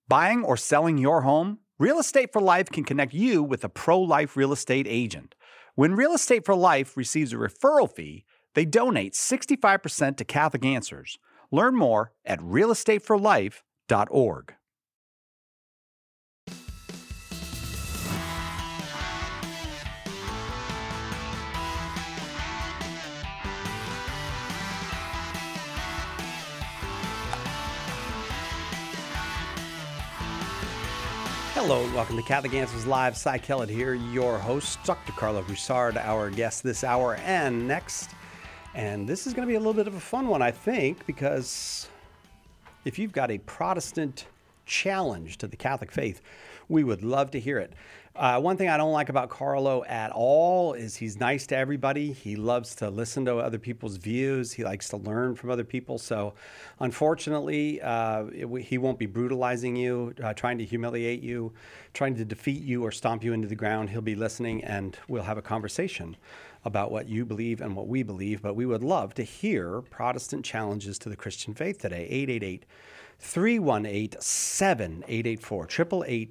Buying or selling your home? Real Estate for Life can connect you with a pro-life real estate agent. When Real Estate for Life receives a referral fee, they donate 65% to Catholic Answers. Learn more at realestateforlife.org. Hello and welcome to Catholic Answers Live. Cy Kellett here, your host, Dr. Carlo Broussard, our guest this hour and next. And this is going to be a little bit of a fun one, I think, because if you've got a Protestant challenge to the Catholic faith, we would love to hear it. One thing I don't like about Carlo at all is he's nice to everybody. He loves to listen to other people's views. He likes to learn from other people. So unfortunately, he won't be brutalizing you, trying to humiliate you, trying to defeat you or stomp you into the ground. He'll be listening and we'll have a conversation about what you believe and what we believe. But we would love to hear Protestant challenges to the Christian faith today. 888-318-7884,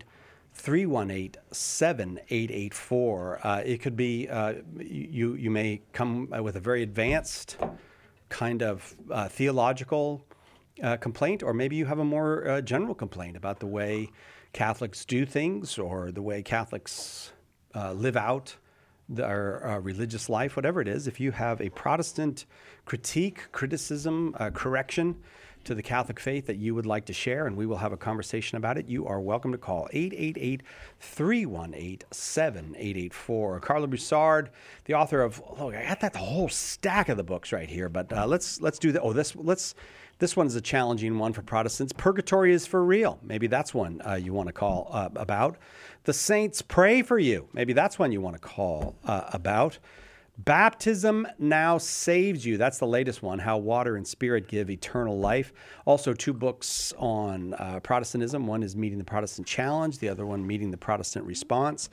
888-318-7884. It could be you may come with a very advanced kind of theological complaint, or maybe you have a more general complaint about the way Catholics do things or the way Catholics live out their religious life, whatever it is. If you have a Protestant critique, criticism, correction to the Catholic faith that you would like to share, and we will have a conversation about it, you are welcome to call 888-318-7884. Carlo Broussard, the author of, I got the whole stack of the books right here, but let's do that. This one's a challenging one for Protestants. Purgatory is for real. Maybe that's one you want to call about. The saints pray for you. Maybe that's one you want to call about. Baptism now saves you. That's the latest one, How Water and Spirit Give Eternal Life. Also, two books on Protestantism. One is Meeting the Protestant Challenge. The other one, Meeting the Protestant Response.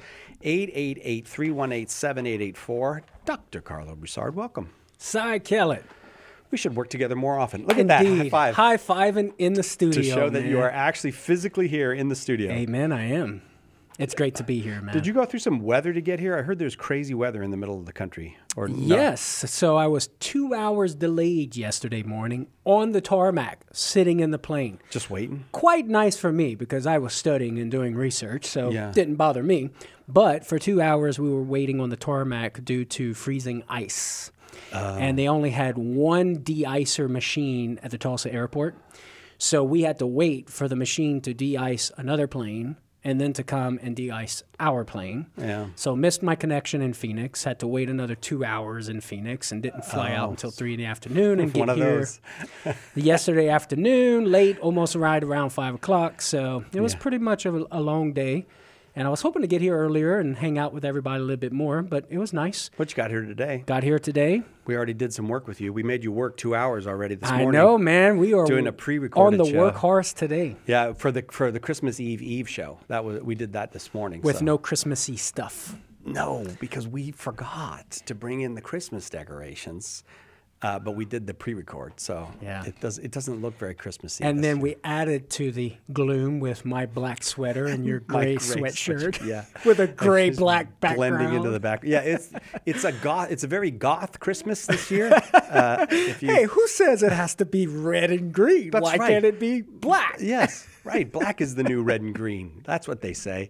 888-318-7884. Dr. Carlo Broussard, welcome. Cy Kellett. We should work together more often. Look at that. High five. High-fiving in the studio, to show that man. you are actually physically here in the studio. Amen, I am. It's great to be here, man. Did you go through some weather to get here? I heard there's crazy weather in the middle of the country. Or no? Yes. So I was 2 hours delayed yesterday morning on the tarmac, sitting in the plane. Just waiting? Quite nice for me because I was studying and doing research, so it didn't bother me. But for 2 hours, we were waiting on the tarmac due to freezing ice. And they only had one de-icer machine at the Tulsa airport. So we had to wait for the machine to de-ice another plane and then to come and de-ice our plane. Yeah. So missed my connection in Phoenix, had to wait another 2 hours in Phoenix and didn't fly out until 3 in the afternoon and get here yesterday afternoon, late, almost arrived around 5 o'clock. So it was pretty much a long day. And I was hoping to get here earlier and hang out with everybody a little bit more, but it was nice. But you got here today. Got here today. We already did some work with you. We made you work 2 hours already this morning. I know, man. We are doing a pre-recorded on the show. workhorse today. Yeah, for the Christmas Eve show. We did that this morning. With no Christmassy stuff. No, because we forgot to bring in the Christmas decorations. But we did the pre-record, so it doesn't look very Christmassy. And then we added to the gloom with my black sweater and your gray sweatshirt, with a gray black background blending into the back. Yeah, it's a very goth Christmas this year. Hey, who says it has to be red and green? Why can't it be black? Yes, right. Black is the new red and green. That's what they say.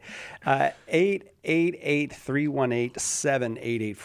888-318-7884,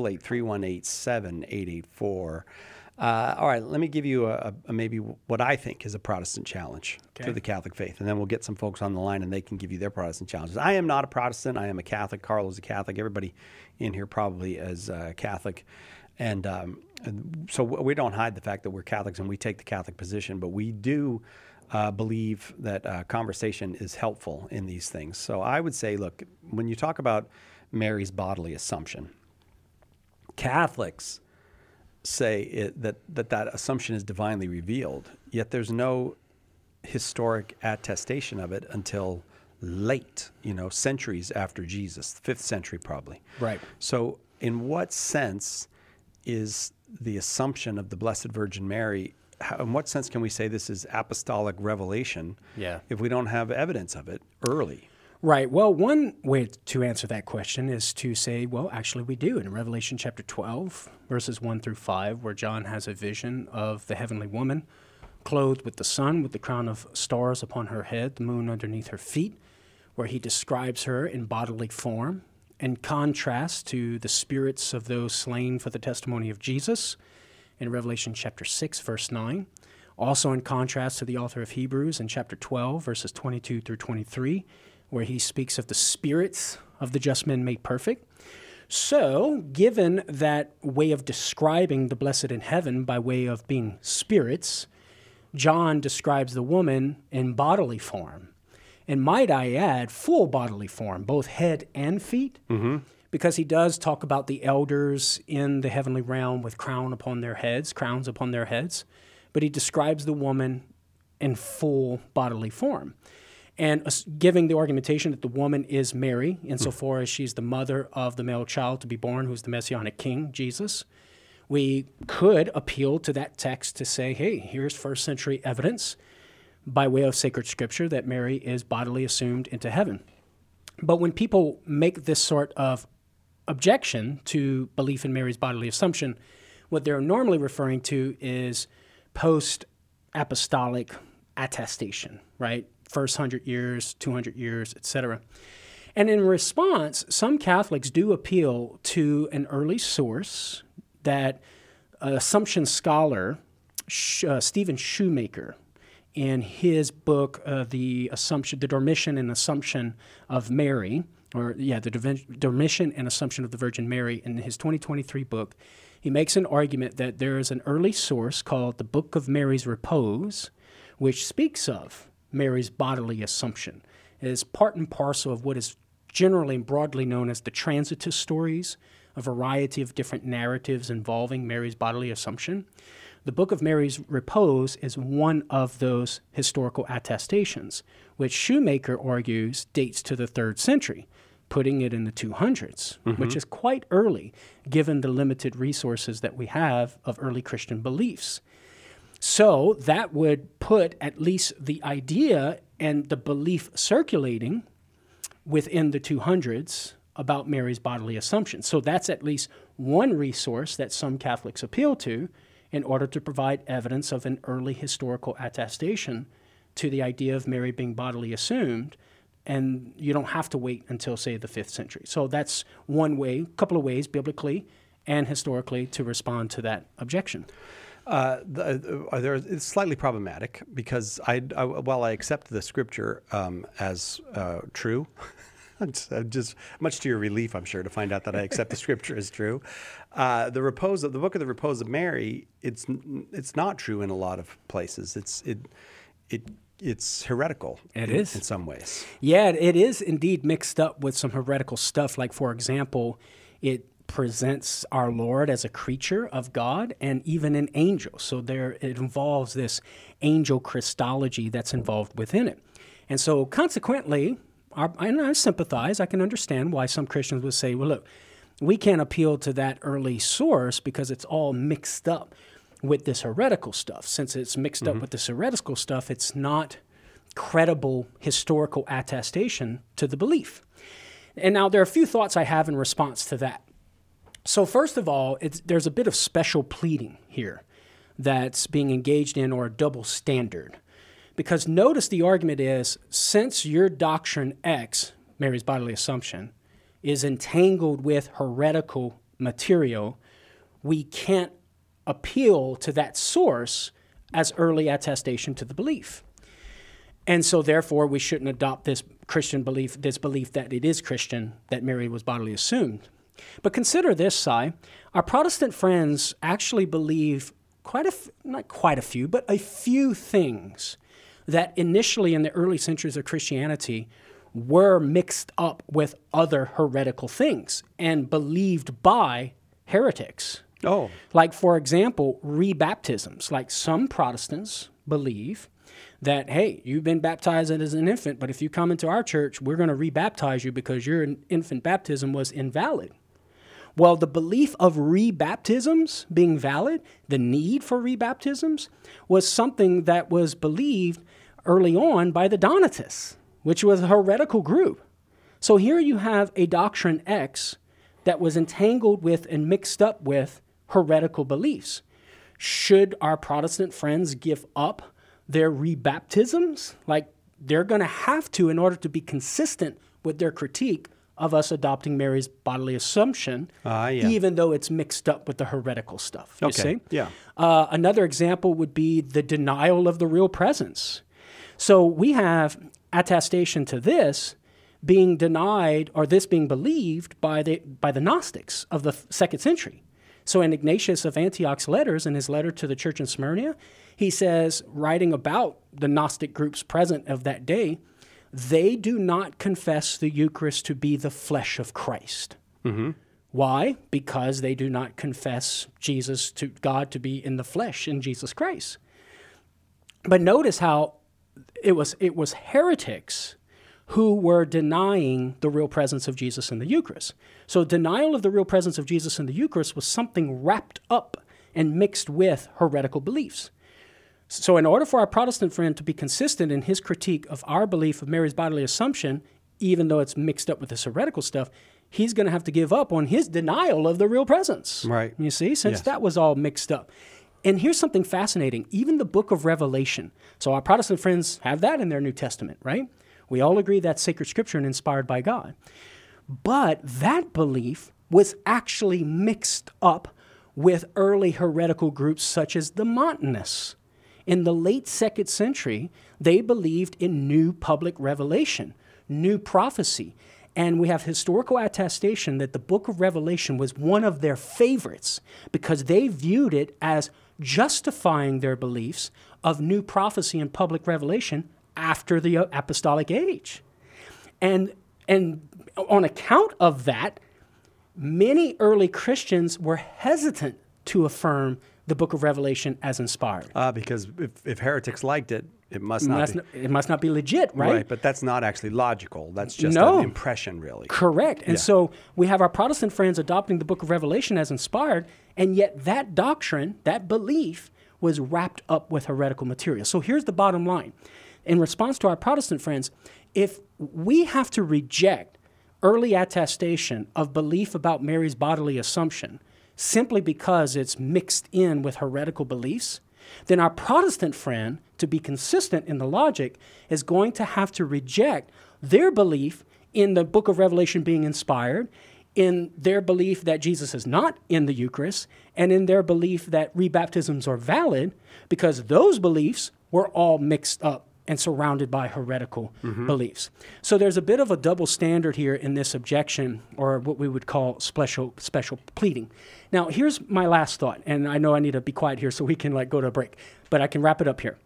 888-318-7884. All right, let me give you a maybe what I think is a Protestant challenge to the Catholic faith, and then we'll get some folks on the line and they can give you their Protestant challenges. I am not a Protestant. I am a Catholic. Carlo's a Catholic. Everybody in here probably is Catholic. And so we don't hide the fact that we're Catholics and we take the Catholic position, but we do believe that conversation is helpful in these things. So I would say, look, when you talk about Mary's bodily assumption, Catholics say that assumption is divinely revealed, yet there's no historic attestation of it until late, centuries after Jesus, 5th century probably. Right. So in what sense is the assumption of the Blessed Virgin Mary in what sense can we say this is apostolic revelation if we don't have evidence of it early? Right. Well, one way to answer that question is to say, well, actually we do. In Revelation chapter 12, verses 1 through 5, where John has a vision of the heavenly woman clothed with the sun, with the crown of stars upon her head, the moon underneath her feet, where he describes her in bodily form, in contrast to the spirits of those slain for the testimony of Jesus, in Revelation chapter 6, verse 9. Also in contrast to the author of Hebrews in chapter 12, verses 22 through 23, where he speaks of the spirits of the just men made perfect. So, given that way of describing the blessed in heaven by way of being spirits, John describes the woman in bodily form. And might I add, full bodily form, both head and feet, because he does talk about the elders in the heavenly realm with crowns upon their heads, but he describes the woman in full bodily form. And giving the argumentation that the woman is Mary, insofar as she's the mother of the male child to be born, who's the Messianic King, Jesus, we could appeal to that text to say, hey, here's first century evidence by way of sacred scripture that Mary is bodily assumed into heaven. But when people make this sort of objection to belief in Mary's bodily assumption, what they're normally referring to is post-apostolic attestation, right? First 100 years, 200 years, etc. And in response, some Catholics do appeal to an early source that Assumption scholar Stephen Shoemaker, in his book, the Dormition and Assumption of Mary, the Dormition and Assumption of the Virgin Mary, in his 2023 book, he makes an argument that there is an early source called the Book of Mary's Repose, which speaks of Mary's bodily assumption. It is part and parcel of what is generally and broadly known as the Transitus stories, a variety of different narratives involving Mary's bodily assumption. The Book of Mary's Repose is one of those historical attestations, which Shoemaker argues dates to the 3rd century, putting it in the 200s, which is quite early, given the limited resources that we have of early Christian beliefs. So that would put at least the idea and the belief circulating within the 200s about Mary's bodily assumption. So that's at least one resource that some Catholics appeal to in order to provide evidence of an early historical attestation to the idea of Mary being bodily assumed, and you don't have to wait until, say, the 5th century. So that's one way, a couple of ways, biblically and historically, to respond to that objection. It's slightly problematic because while I accept the scripture as true, just much to your relief, I'm sure, to find out that I accept the scripture as true. The book of the Repose of Mary, it's not true in a lot of places. It's heretical. It is in some ways. Yeah, it is indeed mixed up with some heretical stuff. Like, for example, it presents our Lord as a creature of God and even an angel. So it involves this angel Christology that's involved within it. And so consequently, I sympathize, I can understand why some Christians would say, well, look, we can't appeal to that early source because it's all mixed up with this heretical stuff. Since it's mixed up with this heretical stuff, it's not credible historical attestation to the belief. And now there are a few thoughts I have in response to that. So first of all, there's a bit of special pleading here that's being engaged in, or a double standard. Because notice the argument is, since your doctrine X, Mary's bodily assumption, is entangled with heretical material, we can't appeal to that source as early attestation to the belief. And so therefore we shouldn't adopt this Christian belief, this belief that it is Christian, that Mary was bodily assumed. But consider this, Si. Our Protestant friends actually believe not quite a few, but a few things that initially in the early centuries of Christianity were mixed up with other heretical things and believed by heretics. Oh. Like, for example, rebaptisms. Like, some Protestants believe that, hey, you've been baptized as an infant, but if you come into our church, we're going to rebaptize you because your infant baptism was invalid. Well, the belief of rebaptisms being valid, the need for rebaptisms, was something that was believed early on by the Donatists, which was a heretical group. So here you have a doctrine X that was entangled with and mixed up with heretical beliefs. Should our Protestant friends give up their rebaptisms? Like, they're going to have to in order to be consistent with their critique of us adopting Mary's bodily assumption, even though it's mixed up with the heretical stuff. You see? Yeah. Another example would be the denial of the real presence. So we have attestation to this being denied, or this being believed by the Gnostics of the 2nd century. So in Ignatius of Antioch's letters, in his letter to the church in Smyrna, he says, writing about the Gnostic groups present of that day, they do not confess the Eucharist to be the flesh of Christ. Mm-hmm. Why? Because they do not confess Jesus to God to be in the flesh in Jesus Christ. But notice how it was heretics who were denying the real presence of Jesus in the Eucharist. So denial of the real presence of Jesus in the Eucharist was something wrapped up and mixed with heretical beliefs. So in order for our Protestant friend to be consistent in his critique of our belief of Mary's bodily assumption, even though it's mixed up with this heretical stuff, he's going to have to give up on his denial of the real presence. Right. You see, since that was all mixed up. And here's something fascinating. Even the book of Revelation. So our Protestant friends have that in their New Testament, right? We all agree that's sacred scripture and inspired by God. But that belief was actually mixed up with early heretical groups such as the Montanists. In the late 2nd century, they believed in new public revelation, new prophecy. And we have historical attestation that the book of Revelation was one of their favorites because they viewed it as justifying their beliefs of new prophecy and public revelation after the apostolic age. And on account of that, many early Christians were hesitant to affirm the book of Revelation as inspired. Because if heretics liked it, it must not be legit, right? Right, but that's not actually logical. That's just an impression, really. Correct. And so we have our Protestant friends adopting the book of Revelation as inspired, and yet that doctrine, that belief, was wrapped up with heretical material. So here's the bottom line. In response to our Protestant friends, if we have to reject early attestation of belief about Mary's bodily assumption simply because it's mixed in with heretical beliefs, then our Protestant friend, to be consistent in the logic, is going to have to reject their belief in the book of Revelation being inspired, in their belief that Jesus is not in the Eucharist, and in their belief that rebaptisms are valid, because those beliefs were all mixed up and surrounded by heretical beliefs. So there's a bit of a double standard here in this objection, or what we would call special pleading. Now, here's my last thought, and I know I need to be quiet here so we can go to a break, but I can wrap it up here.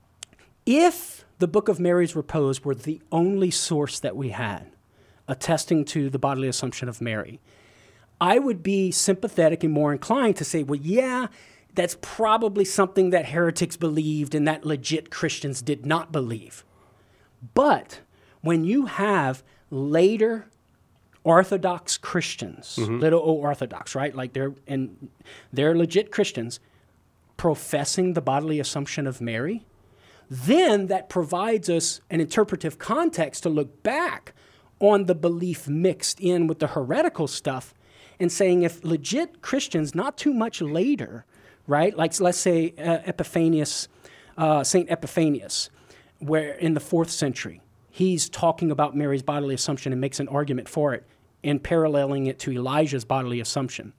If the Book of Mary's Repose were the only source that we had attesting to the bodily assumption of Mary, I would be sympathetic and more inclined to say, well, yeah, that's probably something that heretics believed and that legit Christians did not believe. But when you have later Orthodox Christians, little o Orthodox, right? Like they're legit Christians professing the bodily assumption of Mary, then that provides us an interpretive context to look back on the belief mixed in with the heretical stuff and saying if legit Christians not too much later, right? Like let's say Epiphanius, St. Epiphanius, where in the 4th century, he's talking about Mary's bodily assumption and makes an argument for it and paralleling it to Elijah's bodily assumption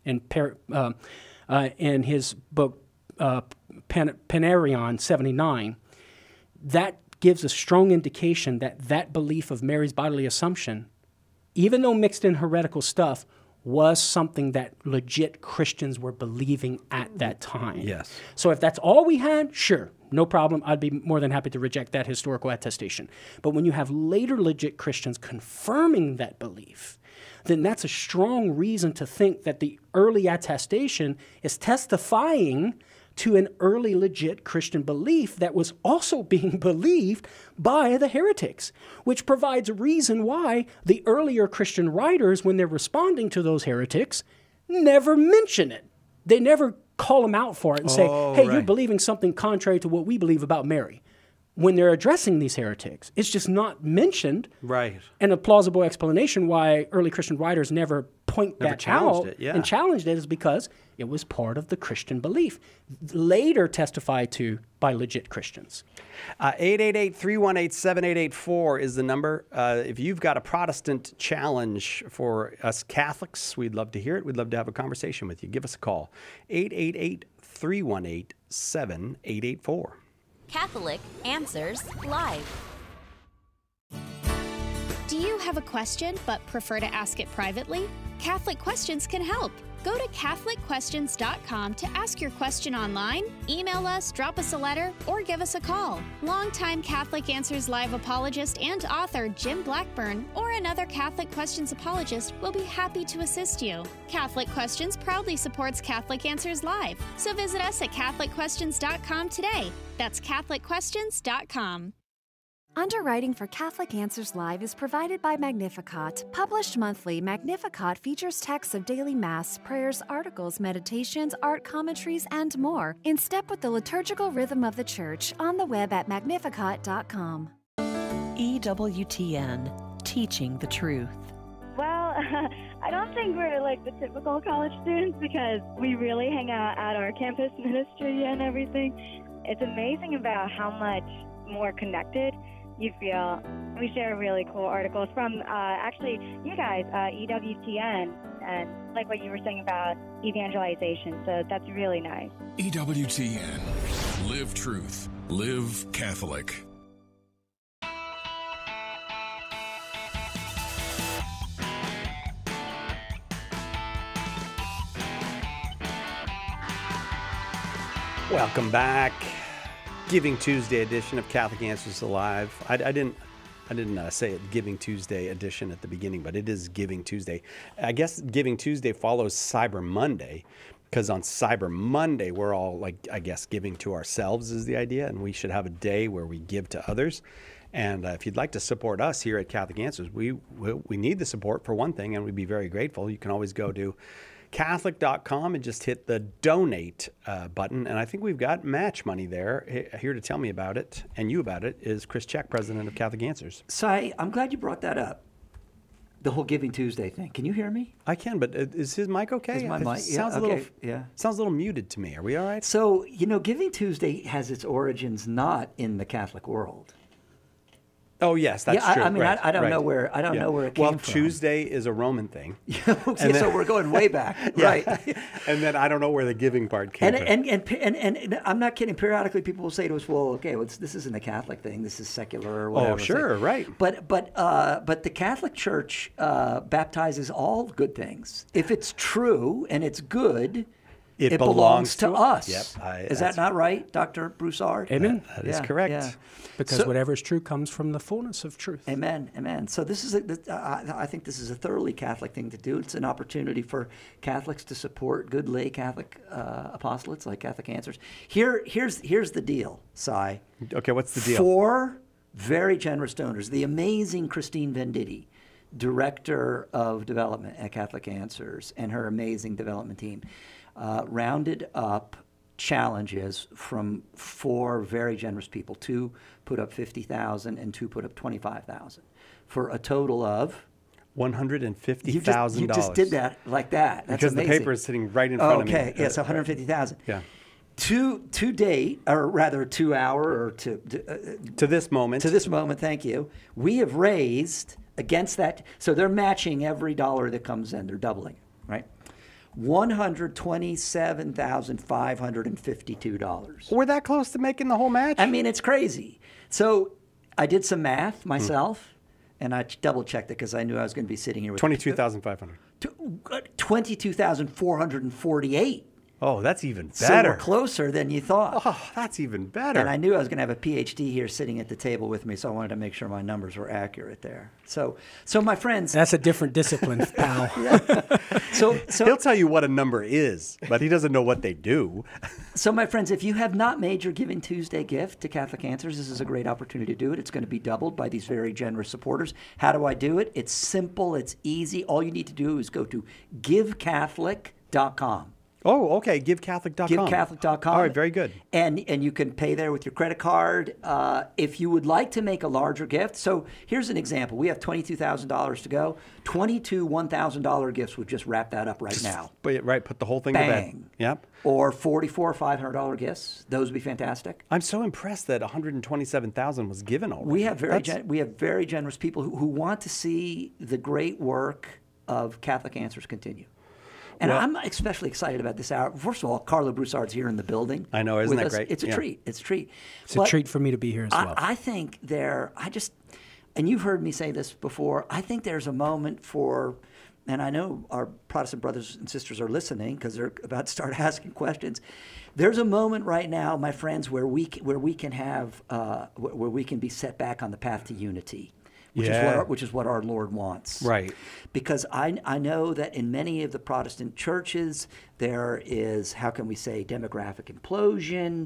in his book Panarion 79. That gives a strong indication that that belief of Mary's bodily assumption, even though mixed in heretical stuff, was something that legit Christians were believing at that time. Yes. So if that's all we had, sure, no problem. I'd be more than happy to reject that historical attestation. But when you have later legit Christians confirming that belief, then that's a strong reason to think that the early attestation is testifying to an early legit Christian belief that was also being believed by the heretics, which provides a reason why the earlier Christian writers, when they're responding to those heretics, never mention it. They never call them out for it and say, hey, right. you're believing something contrary to what we believe about Mary. When they're addressing these heretics, it's just not mentioned. Right. And a plausible explanation why early Christian writers never point that out and challenged it is because it was part of the Christian belief, later testified to by legit Christians. 888-318-7884 is the number. If you've got a Protestant challenge for us Catholics, we'd love to hear it. We'd love to have a conversation with you. Give us a call. 888-318-7884. Catholic Answers Live. Do you have a question but prefer to ask it privately? Catholic Questions can help. Go to CatholicQuestions.com to ask your question online, email us, drop us a letter, or give us a call. Longtime Catholic Answers Live apologist and author Jim Blackburn or another Catholic Questions apologist will be happy to assist you. Catholic Questions proudly supports Catholic Answers Live, so visit us at CatholicQuestions.com today. That's CatholicQuestions.com. Underwriting for Catholic Answers Live is provided by Magnificat. Published monthly, Magnificat features texts of daily Mass, prayers, articles, meditations, art commentaries, and more, in step with the liturgical rhythm of the Church, on the web at magnificat.com. EWTN, Teaching the Truth. Well, I don't think we're like the typical college students because we really hang out at our campus ministry and everything. It's amazing about how much more connected you feel. We share really cool articles from actually you guys, EWTN, and like what you were saying about evangelization. So that's really nice. EWTN. Live truth. Live Catholic. Welcome back. Giving Tuesday edition of Catholic Answers Live. I didn't say it Giving Tuesday edition at the beginning, but it is Giving Tuesday. I guess Giving Tuesday follows Cyber Monday, because on Cyber Monday we're all giving to ourselves is the idea, and we should have a day where we give to others. And if you'd like to support us here at Catholic Answers, we need the support for one thing, and we'd be very grateful. You can always go to Catholic.com and just hit the donate button. And I think we've got match money there. Here to tell me about it and you about it is Chris Check, president of Catholic Answers. Cy, I'm glad you brought that up. The whole Giving Tuesday thing. Can you hear me? I can, but is his mic okay? Is my mic? Sounds a little muted to me. Are we all right? So, Giving Tuesday has its origins not in the Catholic world. Oh yes, that's true. I mean, right, I don't right. know where it came from. Well, Tuesday is a Roman thing. So we're going way back, right? And then I don't know where the giving part came from. And I'm not kidding. Periodically, people will say to us, "Well, okay, this isn't a Catholic thing. This is secular or whatever." Oh, sure, right. But the Catholic Church baptizes all good things. If it's true and it's good, it belongs to us. Yep. Is that not right, Dr. Broussard? Amen. That is correct. Yeah. Because whatever is true comes from the fullness of truth. Amen. Amen. So this is I think this is a thoroughly Catholic thing to do. It's an opportunity for Catholics to support good lay Catholic apostolates like Catholic Answers. Here's the deal, Cy. Okay, what's the deal? 4 very generous donors. The amazing Christine Venditti, Director of Development at Catholic Answers, and her amazing development team, rounded up challenges from 4 very generous people. 2 put up $50,000 and 2 put up $25,000 for a total of $150,000. You just did that like that. That's because amazing. The paper is sitting right in front of me. Okay, yes, $150,000. Yeah. To date, or rather 2 hour or to this moment. To this moment, thank you. We have raised against that. So they're matching every dollar that comes in. They're doubling it, right? $127,552. We're that close to making the whole match? I mean, it's crazy. So I did some math myself, and I double-checked it because I knew I was going to be sitting here with $22,500. $22,448. Oh, that's even better. So we're closer than you thought. Oh, that's even better. And I knew I was going to have a PhD here sitting at the table with me, so I wanted to make sure my numbers were accurate there. So my friends... That's a different discipline, pal. So he'll tell you what a number is, but he doesn't know what they do. So my friends, if you have not made your Giving Tuesday gift to Catholic Answers, this is a great opportunity to do it. It's going to be doubled by these very generous supporters. How do I do it? It's simple. It's easy. All you need to do is go to givecatholic.com. GiveCatholic.com. Oh, okay. GiveCatholic.com. GiveCatholic.com. All right, very good. And you can pay there with your credit card. If you would like to make a larger gift, so here's an example. We have $22,000 to go. 22 $1,000 gifts would just wrap that up right now. Right, put the whole thing to bed. Yep. Or 44 $500 gifts. Those would be fantastic. I'm so impressed that $127,000 was given already. We have very generous people who want to see the great work of Catholic Answers continue. And I'm especially excited about this hour. First of all, Carlo Broussard's here in the building. I know, isn't that great? It's a treat. It's a treat. It's a treat for me to be here as well. I think and you've heard me say this before, I think there's a moment for, and I know our Protestant brothers and sisters are listening because they're about to start asking questions. There's a moment right now, my friends, where we can be set back on the path to unity. Which is what our Lord wants. Right. Because I know that in many of the Protestant churches, there is, how can we say, demographic implosion,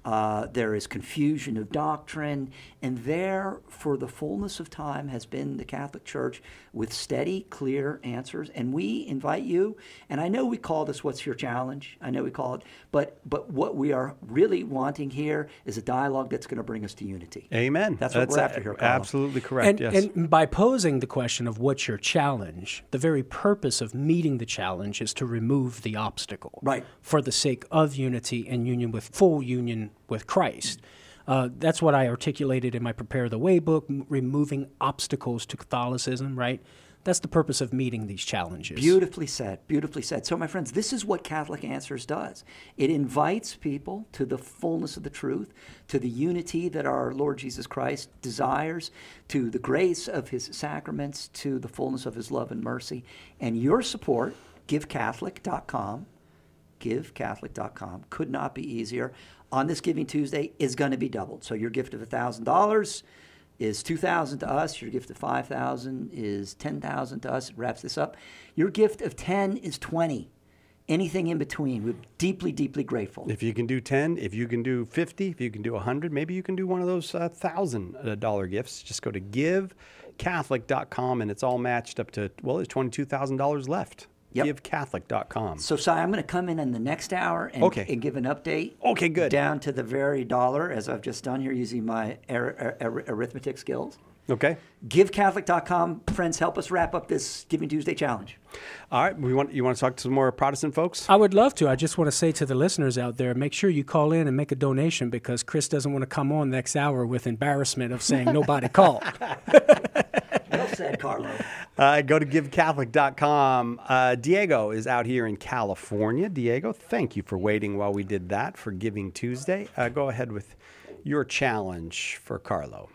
there is confusion of doctrine, and there, for the fullness of time, has been the Catholic Church with steady, clear answers. And we invite you, and I know we call this What's Your Challenge? I know we call it, but what we are really wanting here is a dialogue that's going to bring us to unity. Amen. That's what we're after here, Carlo. Absolutely correct, yes. And by posing the question of what's your challenge, the very purpose of meeting the challenge is to remove the obstacle. Right. For the sake of unity and full union with Christ. That's what I articulated in my Prepare the Way book, removing obstacles to Catholicism, right? That's the purpose of meeting these challenges. Beautifully said, beautifully said. So, my friends, this is what Catholic Answers does. It invites people to the fullness of the truth, to the unity that our Lord Jesus Christ desires, to the grace of his sacraments, to the fullness of his love and mercy. And your support, GiveCatholic.com, GiveCatholic.com, could not be easier. On this Giving Tuesday is going to be doubled. So your gift of $1,000 is $2,000 to us. Your gift of $5,000 is $10,000 to us. It wraps this up. Your gift of $10 is $20. Anything in between, we're deeply, deeply grateful. If you can do 10, if you can do 50, if you can do 100, maybe you can do one of those $1,000 gifts. Just go to GiveCatholic.com, and it's all matched up to, there's $22,000 left. Yep. GiveCatholic.com. So, Si, I'm going to come in the next hour and give an update. Okay, good. Down to the very dollar, as I've just done here using my arithmetic skills. Okay. GiveCatholic.com. Friends, help us wrap up this Giving Tuesday challenge. All right. You want to talk to some more Protestant folks? I would love to. I just want to say to the listeners out there, make sure you call in and make a donation because Chris doesn't want to come on next hour with embarrassment of saying nobody called. Well said, Carlo. Go to GiveCatholic.com. Diego is out here in California. Diego, thank you for waiting while we did that for Giving Tuesday. Go ahead with your challenge for Carlo.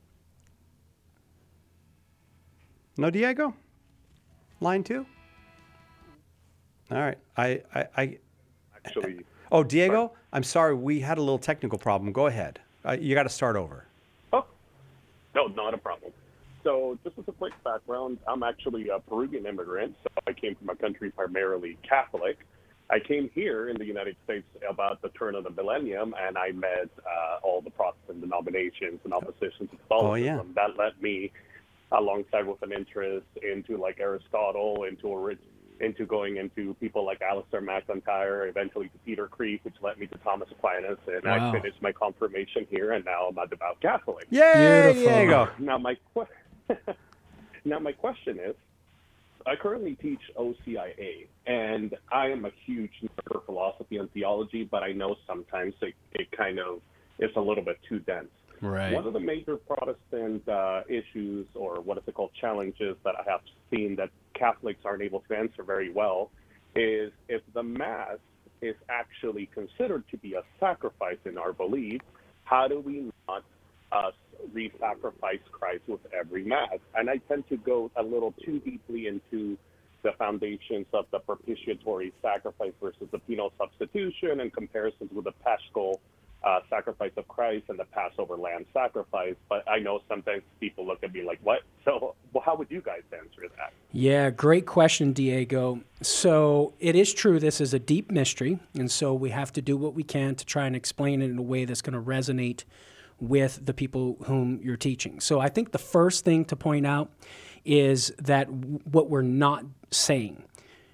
No, Diego? Line 2? All right. Actually. Oh, Diego? I'm sorry. We had a little technical problem. Go ahead. You got to start over. Oh, no, not a problem. So just as a quick background, I'm actually a Peruvian immigrant. So I came from a country primarily Catholic. I came here in the United States about the turn of the millennium, and I met all the Protestant denominations and opposition to Catholicism. Oh, yeah. That led me, alongside with an interest into like Aristotle, into going into people like Alistair MacIntyre, eventually to Peter Kreeft, which led me to Thomas Aquinas, and I finished my confirmation here, and now I'm a devout Catholic. Yay! There you go. Now my question is, I currently teach OCIA, and I am a huge nerd for philosophy and theology, but I know sometimes it kind of is a little bit too dense. Right. One of the major Protestant issues, or what is it called, challenges that I have seen that Catholics aren't able to answer very well, is if the Mass is actually considered to be a sacrifice in our belief, how do we not re-sacrifice Christ with every Mass? And I tend to go a little too deeply into the foundations of the propitiatory sacrifice versus the penal substitution and comparisons with the paschal sacrifice of Christ and the Passover lamb sacrifice. But I know sometimes people look at me like, what? So how would you guys answer that? Yeah, great question, Diego. So it is true this is a deep mystery, and so we have to do what we can to try and explain it in a way that's going to resonate with the people whom you're teaching. So I think the first thing to point out is that what we're not saying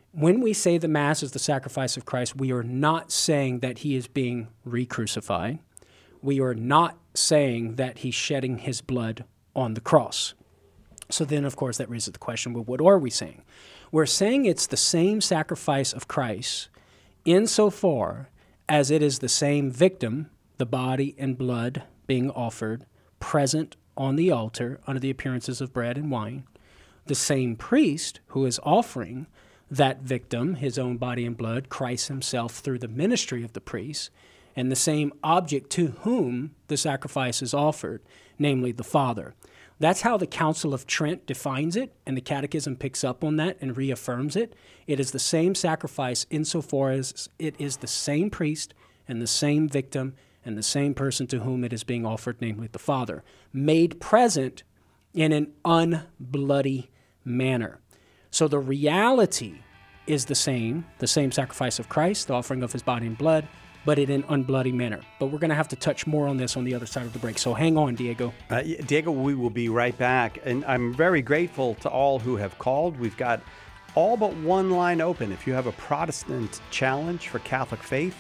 When we say the Mass is the sacrifice of Christ, we are not saying that he is being re-crucified. We are not saying that he's shedding his blood on the cross. So then, of course, that raises the question, well, what are we saying? We're saying it's the same sacrifice of Christ insofar as it is the same victim, the body and blood being offered, present on the altar under the appearances of bread and wine, the same priest who is offering that victim, his own body and blood, Christ himself through the ministry of the priest, and the same object to whom the sacrifice is offered, namely the Father. That's how the Council of Trent defines it, and the Catechism picks up on that and reaffirms it. It is the same sacrifice insofar as it is the same priest and the same victim and the same person to whom it is being offered, namely the Father, made present in an unbloody manner. So the reality is the same sacrifice of Christ, the offering of his body and blood, but in an unbloody manner. But we're going to have to touch more on this on the other side of the break. So hang on, Diego. Diego, we will be right back. And I'm very grateful to all who have called. We've got all but one line open. If you have a Protestant challenge for Catholic faith,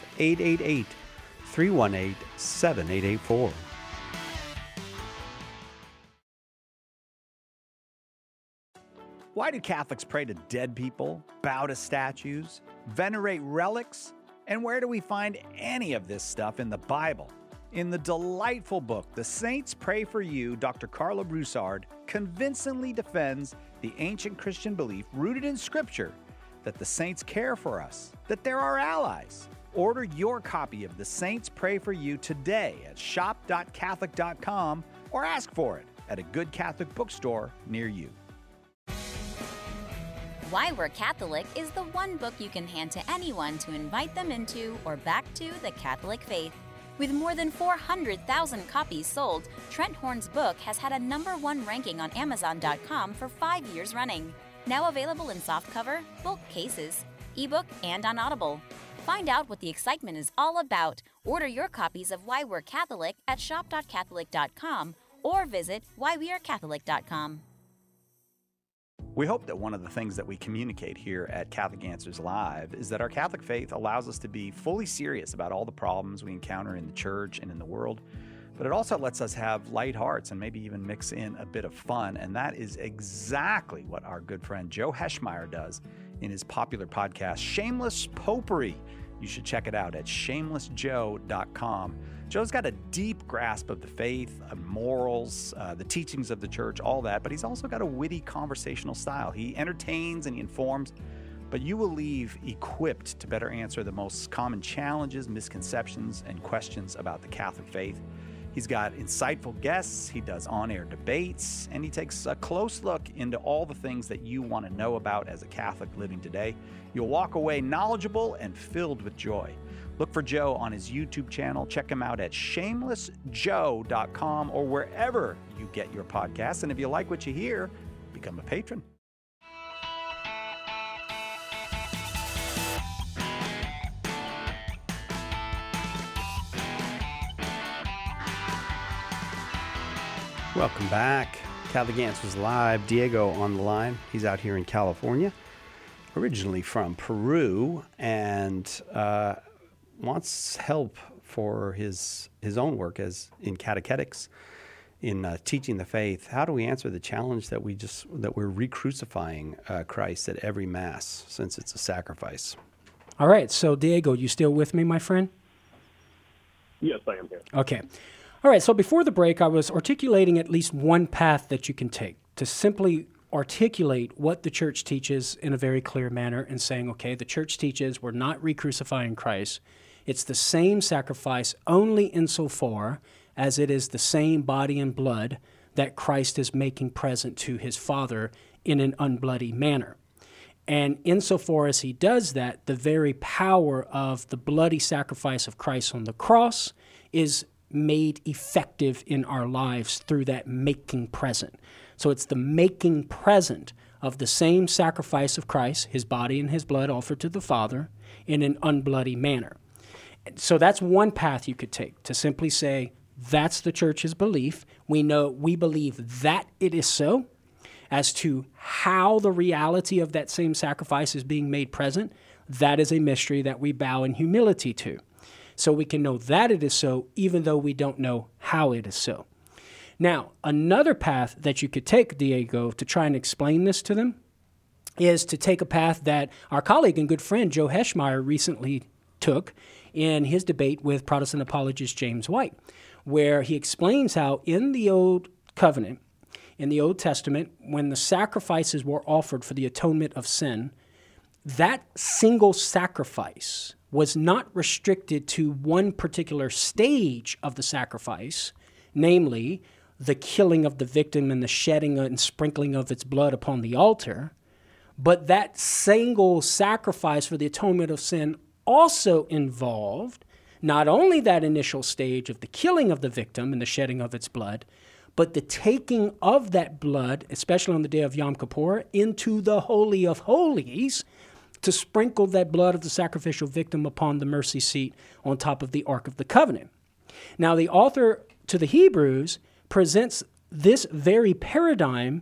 888-318-7884. Why do Catholics pray to dead people, bow to statues, venerate relics? And where do we find any of this stuff in the Bible? In the delightful book, The Saints Pray for You, Dr. Carla Broussard convincingly defends the ancient Christian belief rooted in Scripture that the saints care for us, that they're our allies. Order your copy of The Saints Pray for You today at shop.catholic.com or ask for it at a good Catholic bookstore near you. Why We're Catholic is the one book you can hand to anyone to invite them into or back to the Catholic faith. With more than 400,000 copies sold, Trent Horn's book has had a #1 ranking on Amazon.com for 5 years running. Now available in softcover, bulk cases, ebook, and on Audible. Find out what the excitement is all about. Order your copies of Why We're Catholic at shop.catholic.com or visit whywearecatholic.com. We hope that one of the things that we communicate here at Catholic Answers Live is that our Catholic faith allows us to be fully serious about all the problems we encounter in the church and in the world, but it also lets us have light hearts and maybe even mix in a bit of fun, and that is exactly what our good friend Joe Heschmeyer does in his popular podcast, Shameless Popery. You should check it out at shamelessjoe.com. Joe's got a deep grasp of the faith, morals, the teachings of the church, all that, but he's also got a witty conversational style. He entertains and he informs, but you will leave equipped to better answer the most common challenges, misconceptions, and questions about the Catholic faith. He's got insightful guests, he does on-air debates, and he takes a close look into all the things that you want to know about as a Catholic living today. You'll walk away knowledgeable and filled with joy. Look for Joe on his YouTube channel. Check him out at shamelessjoe.com or wherever you get your podcasts. And if you like what you hear, become a patron. Welcome back. Catholic Answers Live. Diego on the line. He's out here in California, originally from Peru, and wants help for his own work as in catechetics, in teaching the faith. How do we answer the challenge that we're re-crucifying Christ at every Mass, since it's a sacrifice? All right, so Diego, you still with me, my friend? Yes, I am here. Okay. All right, so before the break, I was articulating at least one path that you can take to simply articulate what the church teaches in a very clear manner and saying, okay, the church teaches we're not re-crucifying Christ. It's the same sacrifice only insofar as it is the same body and blood that Christ is making present to his Father in an unbloody manner. And insofar as he does that, the very power of the bloody sacrifice of Christ on the cross is made effective in our lives through that making present. So it's the making present of the same sacrifice of Christ, his body and his blood offered to the Father, in an unbloody manner. So that's one path you could take, to simply say, that's the church's belief. We believe that it is so, as to how the reality of that same sacrifice is being made present, that is a mystery that we bow in humility to. So we can know that it is so, even though we don't know how it is so. Now, another path that you could take, Diego, to try and explain this to them is to take a path that our colleague and good friend Joe Heschmeyer recently took in his debate with Protestant apologist James White, where he explains how in the Old Covenant, in the Old Testament, when the sacrifices were offered for the atonement of sin, that single sacrifice was not restricted to one particular stage of the sacrifice, namely the killing of the victim and the shedding and sprinkling of its blood upon the altar, but that single sacrifice for the atonement of sin also involved not only that initial stage of the killing of the victim and the shedding of its blood, but the taking of that blood, especially on the day of Yom Kippur, into the Holy of Holies to sprinkle that blood of the sacrificial victim upon the mercy seat on top of the Ark of the Covenant. Now, the author to the Hebrews presents this very paradigm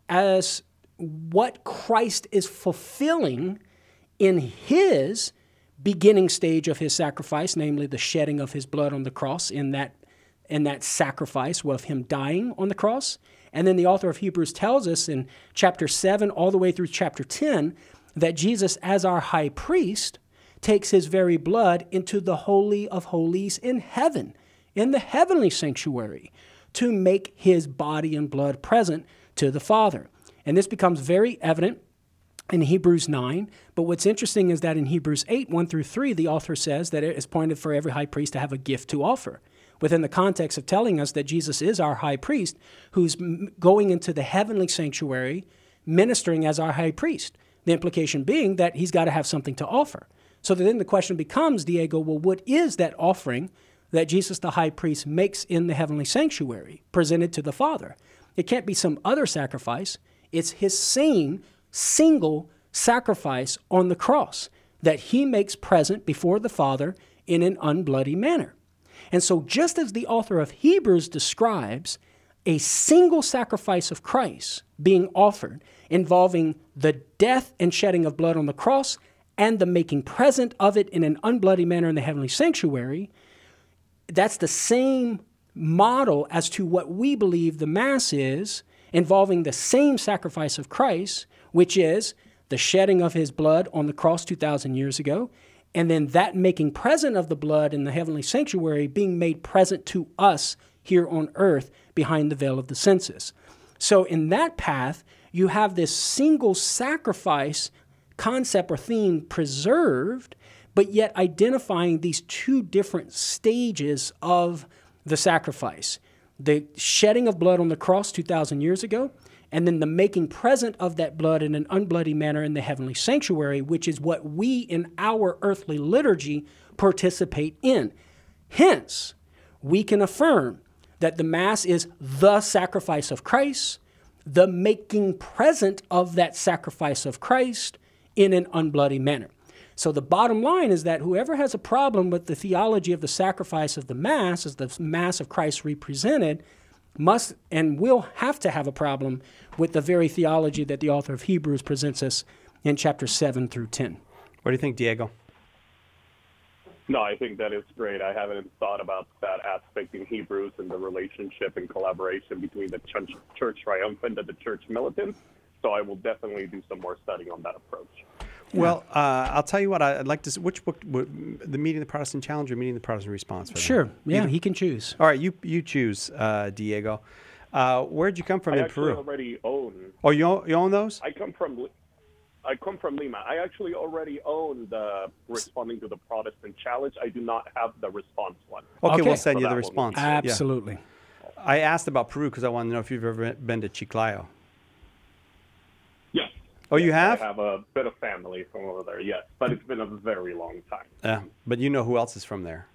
as what Christ is fulfilling in his beginning stage of his sacrifice, namely the shedding of his blood on the cross in that sacrifice of him dying on the cross. And then the author of Hebrews tells us in chapter 7 all the way through chapter 10 that Jesus, as our high priest, takes his very blood into the Holy of Holies in heaven, in the heavenly sanctuary, to make his body and blood present to the Father. And this becomes very evident in Hebrews 9. But what's interesting is that in Hebrews 8, 1 through 3, the author says that it is pointed for every high priest to have a gift to offer, within the context of telling us that Jesus is our high priest who's going into the heavenly sanctuary, ministering as our high priest. The implication being that he's got to have something to offer. So then the question becomes, Diego, well, what is that offering that Jesus the high priest makes in the heavenly sanctuary, presented to the Father? It can't be some other sacrifice. It's his same single sacrifice on the cross that he makes present before the Father in an unbloody manner. And so just as the author of Hebrews describes a single sacrifice of Christ being offered involving the death and shedding of blood on the cross and the making present of it in an unbloody manner in the heavenly sanctuary, that's the same model as to what we believe the Mass is, involving the same sacrifice of Christ, which is the shedding of his blood on the cross 2,000 years ago, and then that making present of the blood in the heavenly sanctuary being made present to us here on earth behind the veil of the census. So in that path, you have this single sacrifice concept or theme preserved, but yet identifying these two different stages of the sacrifice. The shedding of blood on the cross 2,000 years ago, and then the making present of that blood in an unbloody manner in the heavenly sanctuary, which is what we in our earthly liturgy participate in. Hence, we can affirm that the Mass is the sacrifice of Christ, the making present of that sacrifice of Christ in an unbloody manner. So the bottom line is that whoever has a problem with the theology of the sacrifice of the Mass as the Mass of Christ represented must and will have to have a problem with the very theology that the author of Hebrews presents us in chapters 7 through 10. What do you think, Diego? No, I think that is great. I haven't thought about that aspect in Hebrews and the relationship and collaboration between the church triumphant and the church militant. So I will definitely do some more studying on that approach. Well, I'll tell you what, I'd like to, which book, the Meeting the Protestant Challenge or Meeting the Protestant Response? Sure, yeah, he can choose. All right, you choose, Diego. Where'd you come from in Peru? I already own. Oh, you own those? I come from Lima. I actually already own the Responding to the Protestant Challenge. I do not have the response one. Okay. We'll send you the response. Absolutely. Yeah. I asked about Peru because I wanted to know if you've ever been to Chiclayo. Yes. Oh, you have? I have a bit of family from over there, yes, but it's been a very long time. Yeah, but you know who else is from there?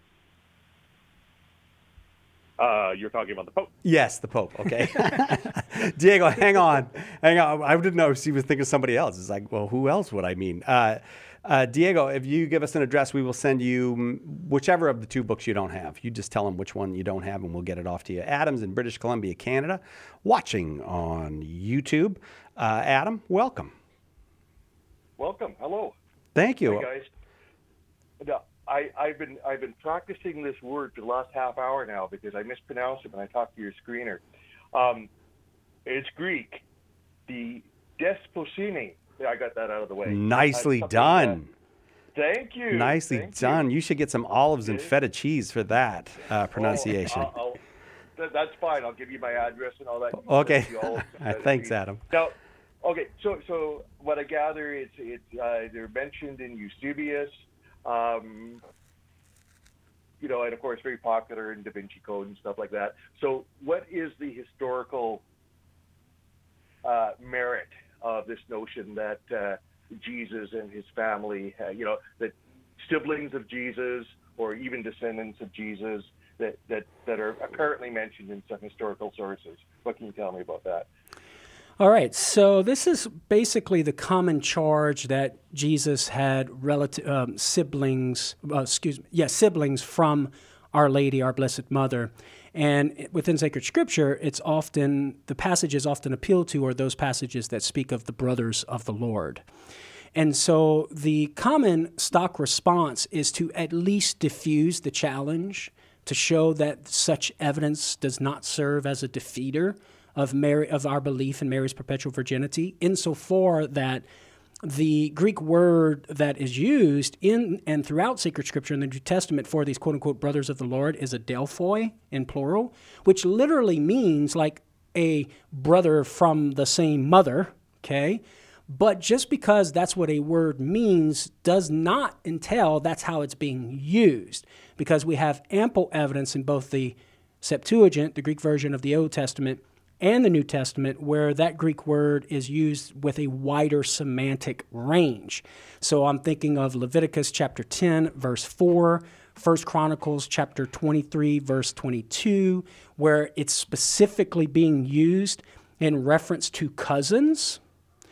You're talking about the Pope? Yes, the Pope. Okay. Diego, hang on. I didn't know he was thinking of somebody else. It's like, well, who else would I mean? Diego, if you give us an address, we will send you whichever of the two books you don't have. You just tell them which one you don't have, and we'll get it off to you. Adam's in British Columbia, Canada, watching on YouTube. Adam, welcome. Welcome. Hello. Thank you. Hey, guys. No, I've been practicing this word for the last half hour now because I mispronounce it when I talk to your screener. It's Greek. The desposine. I got that out of the way. Nicely done. Thank you. Nicely done. You should get some olives and feta cheese for that pronunciation. That's fine. I'll give you my address and all that. Okay. Thanks, Adam. Now, okay. So what I gather is they're mentioned in Eusebius, and of course very popular in Da Vinci Code and stuff like that. So what is the historical merit of this notion that Jesus and his family, that siblings of Jesus or even descendants of Jesus that are apparently mentioned in some historical sources? What can you tell me about that? All right, so this is basically the common charge that Jesus had siblings from Our Lady, our Blessed Mother. And within sacred scripture, the passages often appealed to are those passages that speak of the brothers of the Lord. And so the common stock response is to at least diffuse the challenge, to show that such evidence does not serve as a defeater of our belief in Mary's perpetual virginity, insofar that the Greek word that is used in and throughout sacred scripture in the New Testament for these quote-unquote brothers of the Lord is adelphoi in plural, which literally means like a brother from the same mother, okay? But just because that's what a word means does not entail that's how it's being used, because we have ample evidence in both the Septuagint, the Greek version of the Old Testament, and the New Testament where that Greek word is used with a wider semantic range. So I'm thinking of Leviticus chapter 10, verse 4, 1 Chronicles chapter 23, verse 22, where it's specifically being used in reference to cousins.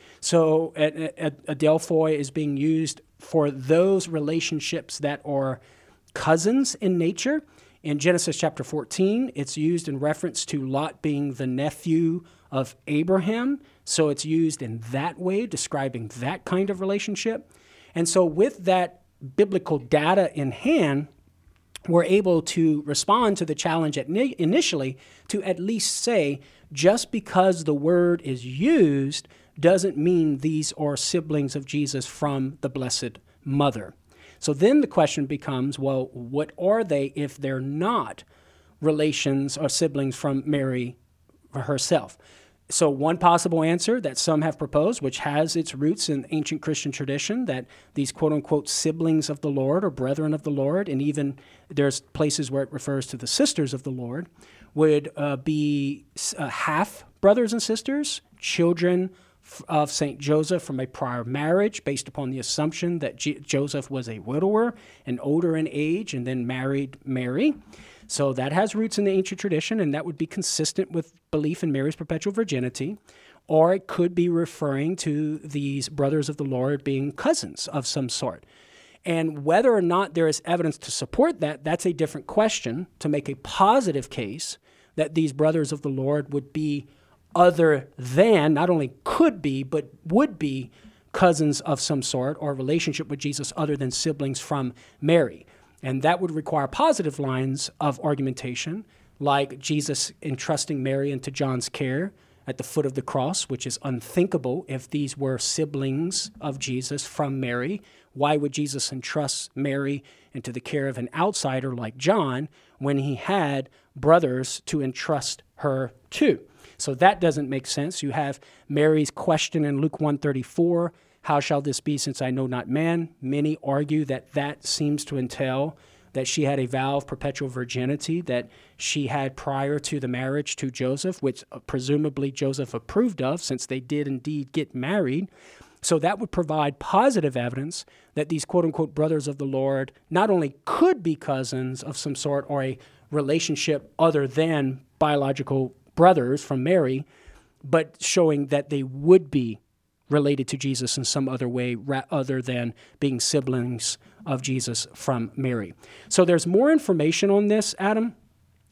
So adelphoi is being used for those relationships that are cousins in nature. In Genesis chapter 14, it's used in reference to Lot being the nephew of Abraham. So it's used in that way, describing that kind of relationship. And so with that biblical data in hand, we're able to respond to the challenge initially to at least say, just because the word is used doesn't mean these are siblings of Jesus from the Blessed Mother. So then the question becomes, well, what are they if they're not relations or siblings from Mary herself? So one possible answer that some have proposed, which has its roots in ancient Christian tradition, that these quote-unquote siblings of the Lord or brethren of the Lord, and even there's places where it refers to the sisters of the Lord, would be half brothers and sisters, children of St. Joseph from a prior marriage based upon the assumption that Joseph was a widower and older in age and then married Mary. So that has roots in the ancient tradition, and that would be consistent with belief in Mary's perpetual virginity. Or it could be referring to these brothers of the Lord being cousins of some sort. And whether or not there is evidence to support that, that's a different question. To make a positive case that these brothers of the Lord would be other than, not only could be, but would be cousins of some sort or relationship with Jesus other than siblings from Mary. And that would require positive lines of argumentation, like Jesus entrusting Mary into John's care at the foot of the cross, which is unthinkable if these were siblings of Jesus from Mary. Why would Jesus entrust Mary into the care of an outsider like John when he had brothers to entrust her to? So that doesn't make sense. You have Mary's question in Luke 1:34, how shall this be since I know not man? Many argue that that seems to entail that she had a vow of perpetual virginity that she had prior to the marriage to Joseph, which presumably Joseph approved of since they did indeed get married. So that would provide positive evidence that these quote-unquote brothers of the Lord not only could be cousins of some sort or a relationship other than biological brothers from Mary, but showing that they would be related to Jesus in some other way other than being siblings of Jesus from Mary. So there's more information on this, Adam,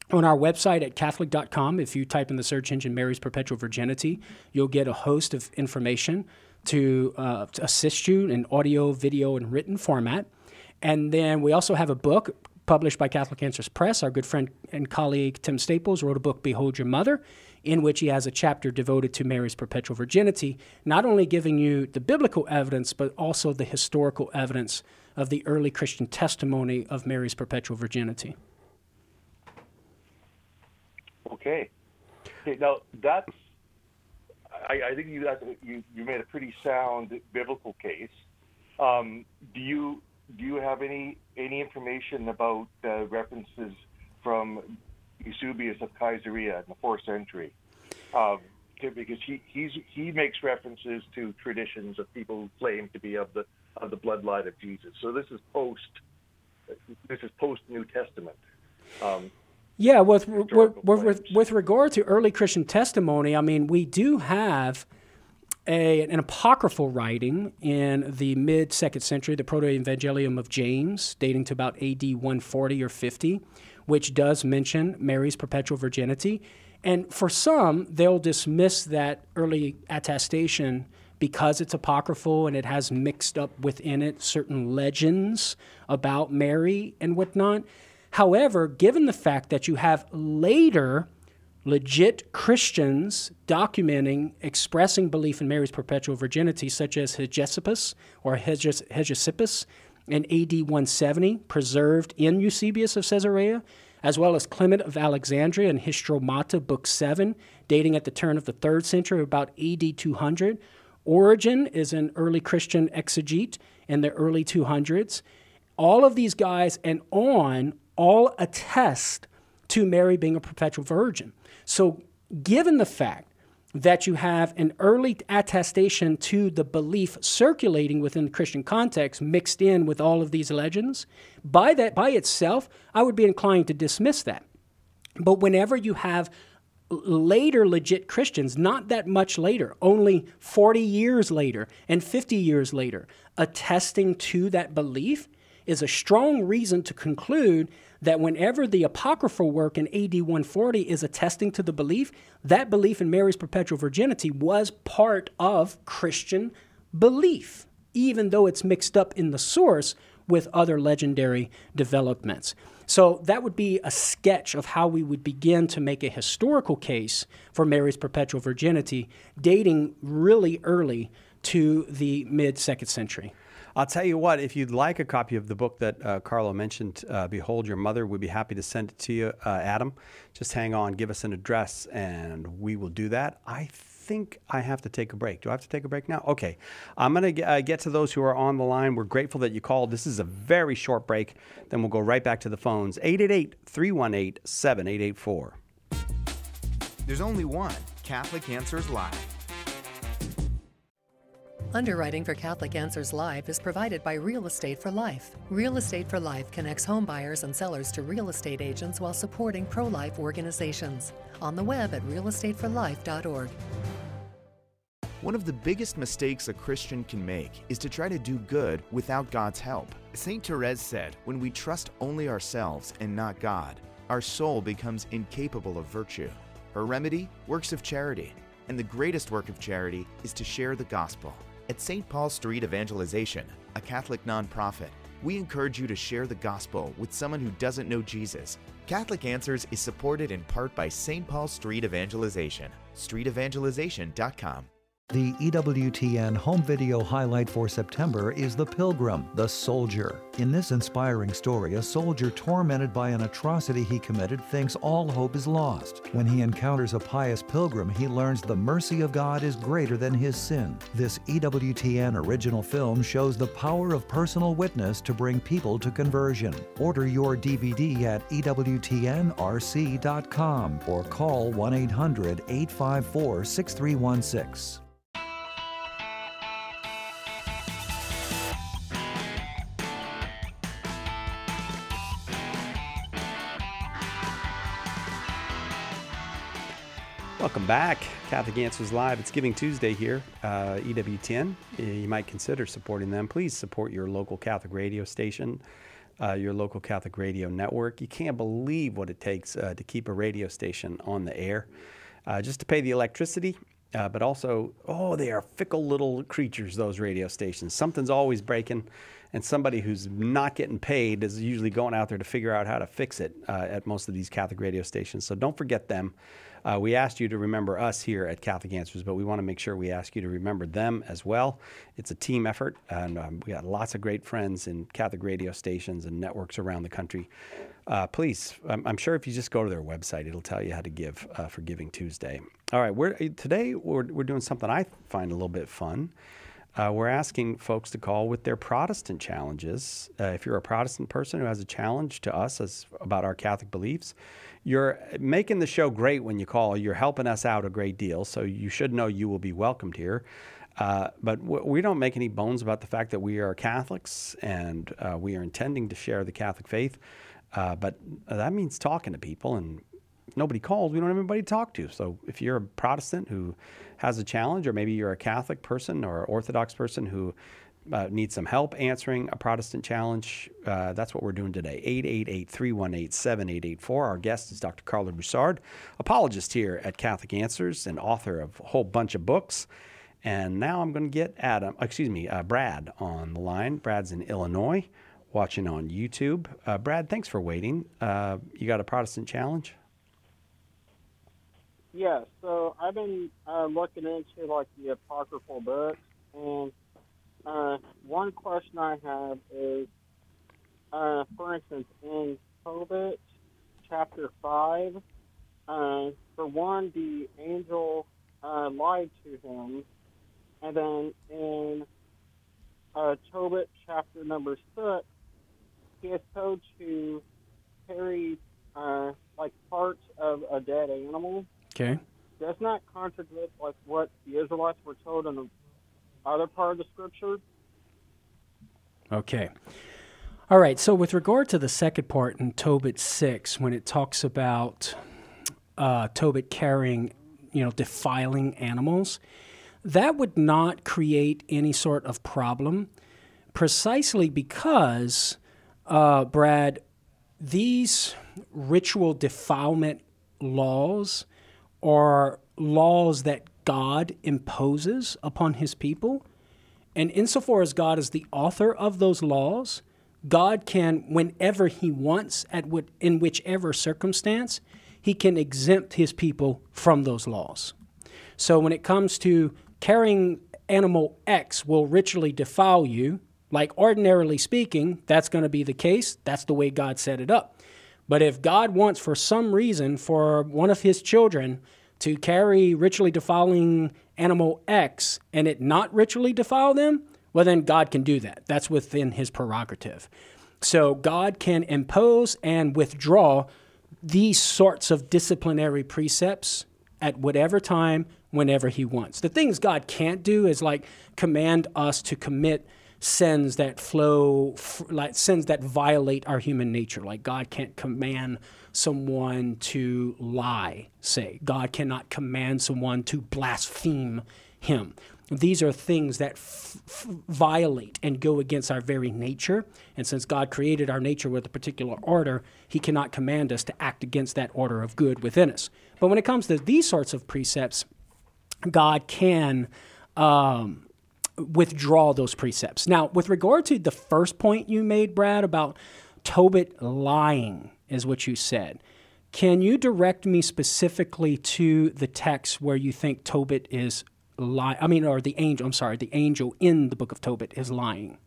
On our website at Catholic.com, if you type in the search engine Mary's Perpetual Virginity, you'll get a host of information to assist you in audio, video, and written format. And then we also have a book published by Catholic Answers Press. Our good friend and colleague Tim Staples wrote a book, Behold Your Mother, in which he has a chapter devoted to Mary's Perpetual Virginity, not only giving you the biblical evidence, but also the historical evidence of the early Christian testimony of Mary's Perpetual Virginity. Okay. Now that's. I think you made a pretty sound biblical case. Do you have any information about references from Eusebius of Caesarea in the 4th century? Because he makes references to traditions of people who claim to be of the bloodline of Jesus. So this is post New Testament. Yeah, with regard to early Christian testimony, I mean, we do have an apocryphal writing in the mid-2nd century, the Proto-Evangelium of James, dating to about AD 140 or 50, which does mention Mary's perpetual virginity. And for some, they'll dismiss that early attestation because it's apocryphal and it has mixed up within it certain legends about Mary and whatnot. However, given the fact that you have later legit Christians documenting, expressing belief in Mary's perpetual virginity, such as Hegesippus in AD 170, preserved in Eusebius of Caesarea, as well as Clement of Alexandria in Hystromata, Book 7, dating at the turn of the 3rd century, about AD 200. Origen is an early Christian exegete in the early 200s. All of these guys and on all attest to Mary being a perpetual virgin. So given the fact that you have an early attestation to the belief circulating within the Christian context mixed in with all of these legends, by itself, I would be inclined to dismiss that. But whenever you have later legit Christians, not that much later, only 40 years later and 50 years later, attesting to that belief, is a strong reason to conclude that whenever the apocryphal work in AD 140 is attesting to the belief, that belief in Mary's perpetual virginity was part of Christian belief, even though it's mixed up in the source with other legendary developments. So that would be a sketch of how we would begin to make a historical case for Mary's perpetual virginity, dating really early to the mid-2nd century. I'll tell you what, if you'd like a copy of the book that Carlo mentioned, Behold Your Mother, we'd be happy to send it to you, Adam. Just hang on, give us an address, and we will do that. I think I have to take a break. Do I have to take a break now? Okay. I'm going to get to those who are on the line. We're grateful that you called. This is a very short break. Then we'll go right back to the phones. 888-318-7884. There's only one Catholic Answers Live. Underwriting for Catholic Answers Live is provided by Real Estate for Life. Real Estate for Life connects home buyers and sellers to real estate agents while supporting pro-life organizations. On the web at realestateforlife.org. One of the biggest mistakes a Christian can make is to try to do good without God's help. St. Therese said, when we trust only ourselves and not God, our soul becomes incapable of virtue. Her remedy? Works of charity. And the greatest work of charity is to share the gospel. At St. Paul Street Evangelization, a Catholic nonprofit, we encourage you to share the gospel with someone who doesn't know Jesus. Catholic Answers is supported in part by St. Paul Street Evangelization, streetevangelization.com. The EWTN home video highlight for September is The Pilgrim, the Soldier. In this inspiring story, a soldier tormented by an atrocity he committed thinks all hope is lost. When he encounters a pious pilgrim, he learns the mercy of God is greater than his sin. This EWTN original film shows the power of personal witness to bring people to conversion. Order your DVD at EWTNRC.com or call 1-800-854-6316. Welcome back. Catholic Answers Live. It's Giving Tuesday here, EWTN. You might consider supporting them. Please support your local Catholic radio station. your local Catholic radio network. You can't believe what it takes to keep a radio station on the air. Just to pay the electricity, but also, they are fickle little creatures, those radio stations. Something's always breaking, and somebody who's not getting paid is usually going out there to figure out how to fix it at most of these Catholic radio stations. So don't forget them. We asked you to remember us here at Catholic Answers, but we want to make sure we ask you to remember them as well. It's a team effort, and we got lots of great friends in Catholic radio stations and networks around the country. Please, I'm sure if you just go to their website, it'll tell you how to give for Giving Tuesday. All right, today we're doing something I find a little bit fun. We're asking folks to call with their Protestant challenges. If you're a Protestant person who has a challenge to us about our Catholic beliefs, you're making the show great when you call. You're helping us out a great deal, so you should know you will be welcomed here. But we don't make any bones about the fact that we are Catholics and we are intending to share the Catholic faith. But that means talking to people, and if nobody calls, we don't have anybody to talk to. So if you're a Protestant who has a challenge, or maybe you're a Catholic person or Orthodox person who needs some help answering a Protestant challenge, that's what we're doing today. 888-318-7884. Our guest is Dr. Carla Broussard, apologist here at Catholic Answers and author of a whole bunch of books. And now I'm going to get Brad on the line. Brad's in Illinois, watching on YouTube. Brad, thanks for waiting. You got a Protestant challenge? Yeah, so I've been looking into like the apocryphal books, and one question I have is, for instance, in Tobit chapter 5, for one, the angel lied to him, and then in Tobit chapter number 6, he is told to carry like parts of a dead animal. Okay. Does not contradict like what the Israelites were told in the other part of the scripture. Okay. All right. So with regard to the second part in Tobit 6, when it talks about Tobit carrying, defiling animals, that would not create any sort of problem, precisely because, Brad, these ritual defilement laws are laws that God imposes upon his people. And insofar as God is the author of those laws, God can, whenever he wants, in whichever circumstance, he can exempt his people from those laws. So when it comes to carrying animal X will ritually defile you, like ordinarily speaking, that's going to be the case. That's the way God set it up. But if God wants for some reason for one of his children to carry ritually defiling animal X and it not ritually defile them, well, then God can do that. That's within his prerogative. So God can impose and withdraw these sorts of disciplinary precepts at whatever time, whenever he wants. The things God can't do is like command us to commit sins that sins that violate our human nature. Like God can't command someone to lie, say. God cannot command someone to blaspheme him. These are things that violate and go against our very nature. And since God created our nature with a particular order, he cannot command us to act against that order of good within us. But when it comes to these sorts of precepts, God can withdraw those precepts. Now, with regard to the first point you made, Brad, about Tobit lying, is what you said. Can you direct me specifically to the text where you think Tobit is lying? The angel in the book of Tobit is lying.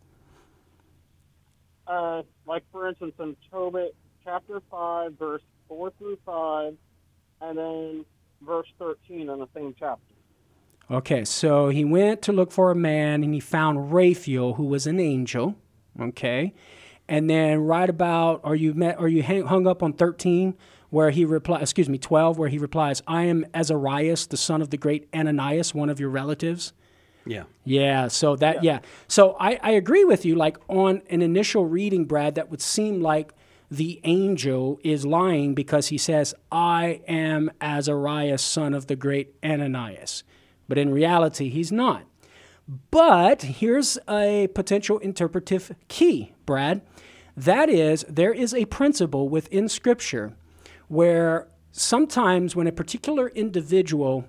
Like, for instance, in Tobit chapter 5, verse 4 through 5, and then verse 13 in the same chapter. Okay, so he went to look for a man, and he found Raphael, who was an angel. Okay, and then right about, hung up on 13, where he 12, where he replies, "I am Azarias, the son of the great Ananias, one of your relatives." Yeah. Yeah. So So I agree with you. Like on an initial reading, Brad, that would seem like the angel is lying because he says, "I am Azarias, son of the great Ananias." But in reality, he's not. But here's a potential interpretive key, Brad. That is, there is a principle within Scripture where sometimes when a particular individual,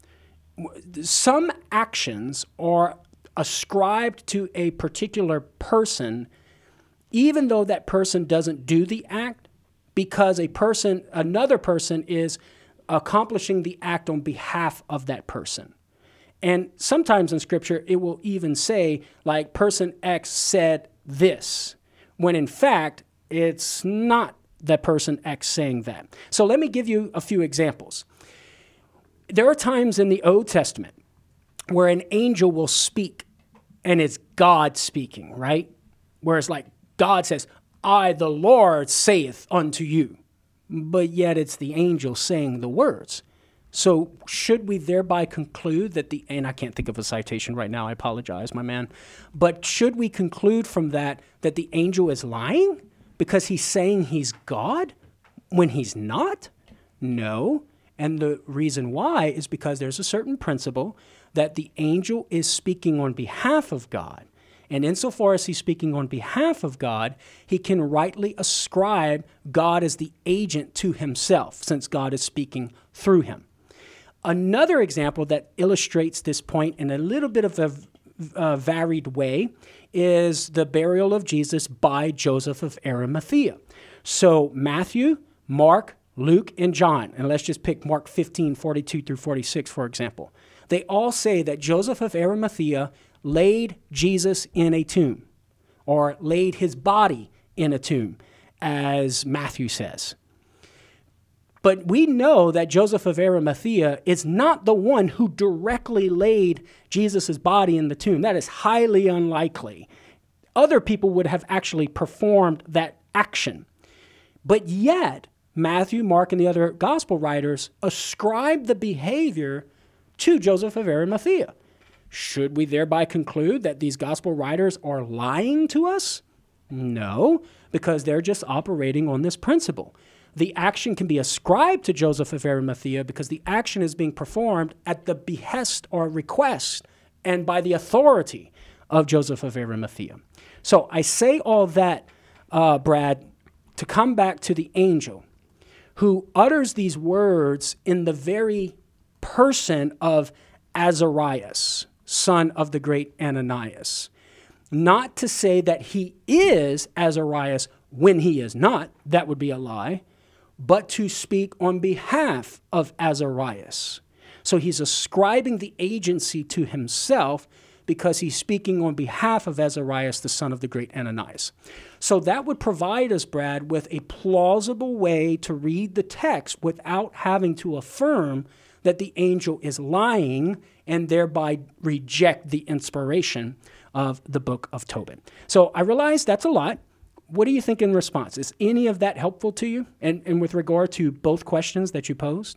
some actions are ascribed to a particular person, even though that person doesn't do the act, because another person is accomplishing the act on behalf of that person. And sometimes in Scripture, it will even say, like, person X said this, when in fact, it's not that person X saying that. So let me give you a few examples. There are times in the Old Testament where an angel will speak, and it's God speaking, right? Whereas like God says, I, the Lord, saith unto you. But yet it's the angel saying the words. So should we thereby conclude that and I can't think of a citation right now, I apologize, my man. But should we conclude from that the angel is lying because he's saying he's God when he's not? No. And the reason why is because there's a certain principle that the angel is speaking on behalf of God. And insofar as he's speaking on behalf of God, he can rightly ascribe God as the agent to himself, since God is speaking through him. Another example that illustrates this point in a little bit of a varied way is the burial of Jesus by Joseph of Arimathea. So Matthew, Mark, Luke, and John, and let's just pick Mark 15, 42 through 46, for example. They all say that Joseph of Arimathea laid Jesus in a tomb, or laid his body in a tomb, as Matthew says. But we know that Joseph of Arimathea is not the one who directly laid Jesus' body in the tomb. That is highly unlikely. Other people would have actually performed that action. But yet, Matthew, Mark, and the other gospel writers ascribe the behavior to Joseph of Arimathea. Should we thereby conclude that these gospel writers are lying to us? No, because they're just operating on this principle. The action can be ascribed to Joseph of Arimathea because the action is being performed at the behest or request and by the authority of Joseph of Arimathea. So I say all that, Brad, to come back to the angel who utters these words in the very person of Azarias, son of the great Ananias. Not to say that he is Azarias when he is not, that would be a lie, but to speak on behalf of Azarias. So he's ascribing the agency to himself because he's speaking on behalf of Azarias, the son of the great Ananias. So that would provide us, Brad, with a plausible way to read the text without having to affirm that the angel is lying and thereby reject the inspiration of the book of Tobit. So I realize that's a lot. What do you think in response? Is any of that helpful to you? And with regard to both questions that you posed?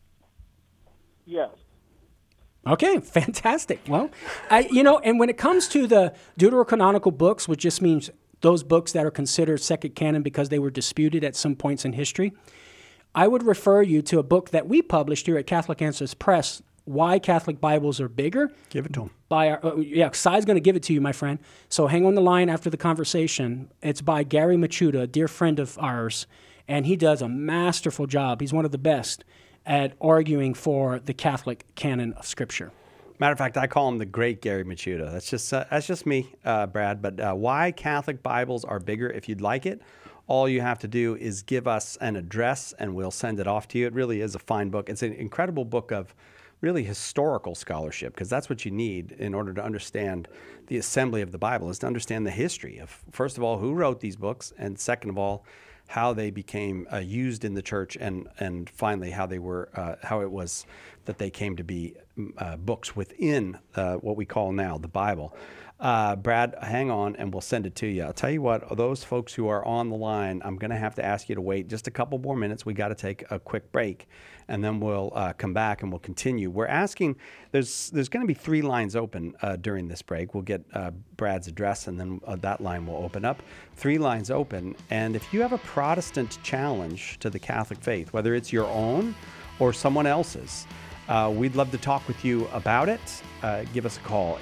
Yes. Okay, fantastic. Well, and when it comes to the deuterocanonical books, which just means those books that are considered second canon because they were disputed at some points in history, I would refer you to a book that we published here at Catholic Answers Press, Why Catholic Bibles Are Bigger. Give it to him. Sai's going to give it to you, my friend. So hang on the line after the conversation. It's by Gary Machuda, a dear friend of ours, and he does a masterful job. He's one of the best at arguing for the Catholic canon of Scripture. Matter of fact, I call him the great Gary Machuda. That's just me, Brad. But Why Catholic Bibles Are Bigger. If you'd like it, all you have to do is give us an address, and we'll send it off to you. It really is a fine book. It's an incredible book of really historical scholarship, because that's what you need in order to understand the assembly of the Bible, is to understand the history of, first of all, who wrote these books, and second of all, how they became used in the church, and finally how they were, how it was that they came to be books within what we call now the Bible. Brad, hang on, and we'll send it to you. I'll tell you what, those folks who are on the line, I'm going to have to ask you to wait just a couple more minutes. We got to take a quick break, and then we'll come back and we'll continue. We're asking, there's going to be 3 lines open during this break. We'll get Brad's address, and then that line will open up. 3 lines open, and if you have a Protestant challenge to the Catholic faith, whether it's your own or someone else's, We'd love to talk with you about it. Give us a call,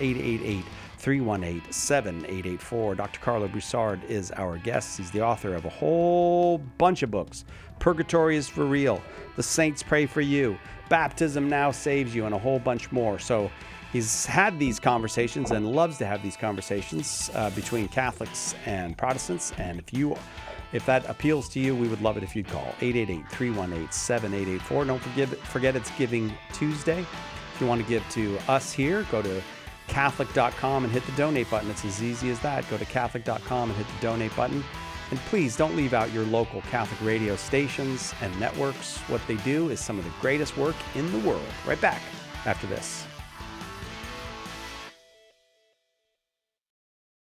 888-318-7884. Dr. Carlo Broussard is our guest. He's the author of a whole bunch of books. Purgatory is for Real, The Saints Pray for You, Baptism Now Saves You, and a whole bunch more. So he's had these conversations and loves to have these conversations between Catholics and Protestants. And if that appeals to you, we would love it if you'd call 888-318-7884. Don't forget it's Giving Tuesday. If you want to give to us here, go to Catholic.com and hit the donate button. It's as easy as that. Go to Catholic.com and hit the donate button. And please don't leave out your local Catholic radio stations and networks. What they do is some of the greatest work in the world. Right back after this.